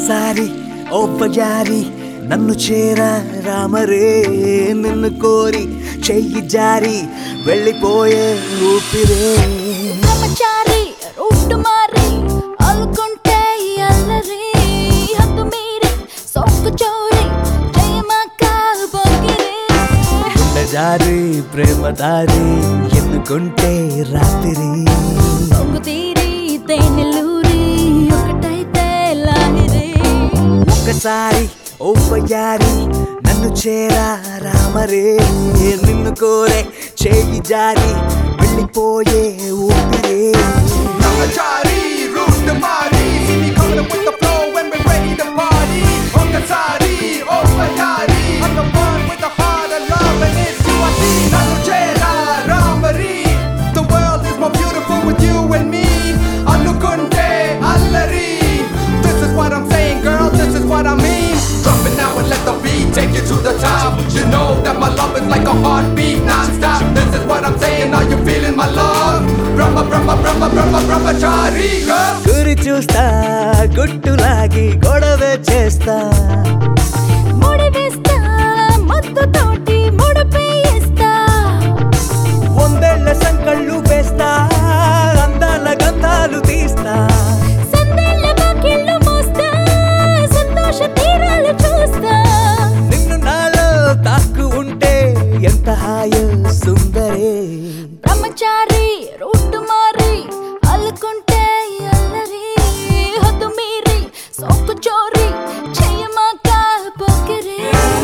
ఒకసారి ఓ బజారి నన్ను చేరా రామరే నిన్ను కోరి చెయ్యి జారి వెళ్ళిపోయే ఊపిరే బ్రహ్మచారి రూటు మారి అల్లుకుంటే అల్లరి హద్దు మీరి సొక్కు చోరి జయమాక బొగిరి జారి ప్రేమ దారి ఎన్నుకుంటే రాత్రి పొంగు తీరి తేనెలూరి ఒకటైతే లాహిరి ఒకసారి ఓ బజారి నన్ను చేరా రామరే నిన్ను కోరే చెయ్యి జారి వెళ్ళిపోయే ఊపిరే Brahmachari, root the body. See me coming up with the flow when we're ready to party. Okasari, Opayari. I'm the one with the heart of love and it's you I see. Nanuchera, Ramari. The world is more beautiful with you and me. Anukunte, Allari. This is what I'm saying, girl. This is what I mean. Drop it now and let the beat take you to the top. You know that my love is like a heartbeat non-stop. This is what I'm saying. Are you feeling my love? Brahmachari, girl. గురి చూస్తా గుట్టులాగి గొడవ చేస్తా ముడి వేస్తా మత్తుతోటి ముడిపేయిస్తా వందేళ్ల సంకళ్ళు వేస్తా అందాల గంధాలు తీస్తా సందేళ్ళ బాకిళ్ళు మోస్తా సంతోష తీరాలు చూస్తా నిన్ను నాలో తాకు ఉంటే ఎంత హాయో సుందరే బ్రహ్మచారి రూటు మారి అల్లుకుంటే అల్లరి హద్దు మీరి సొక్కు చోరి చెయ్యమాక పొగిరి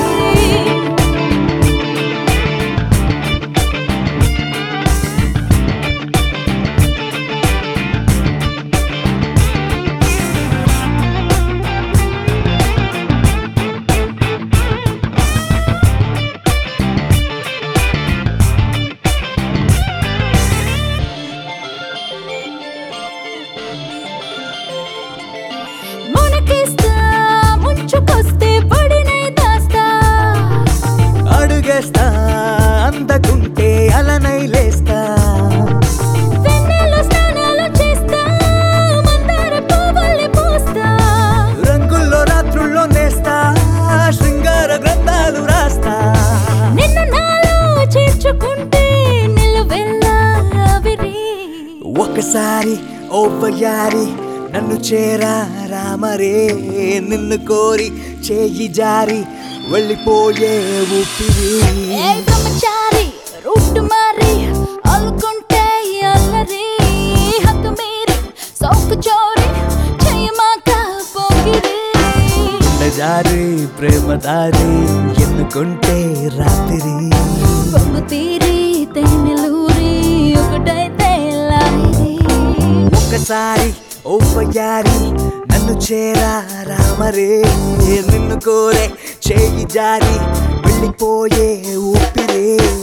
మునకిస్తా ముంచుకొస్తే పడినై దాస్తా అడుగేస్తా అందకుంటే అలనై లేస్తా వెన్నెల స్నానాలు చేస్తా మందార పువ్వుల్ని పూస్తా రంగుల్లో రాత్రుల్లో నేస్తా శృంగార గ్రంథాలు రాస్తా నిన్ను నాలో చేర్చుకుంటే నిలువెల్లా ఆవిరి ఒకసారి ఓ బజారి నన్ను చేరా రామరే నిన్ను కోరి చేయి జారి వెళ్ళిపోయే ఊపిరి ఏయ్ బ్రహ్మచారి రూటు మారి అల్లుకుంటే అల్లరి హద్దు మీరి సొక్కు చోరి చెయ్యమాక పొగిరి జారి ప్రేమ దారి ఎన్నుకుంటే రాత్రి పొంగు తీరి తేనెలూరి ఒకటైతే లాహిరి ఒకసారి ఓ బజారి నన్ను చేరా రామరే నిన్ను కోరే చేయి జారి వెళ్ళిపోయే ఊపిరే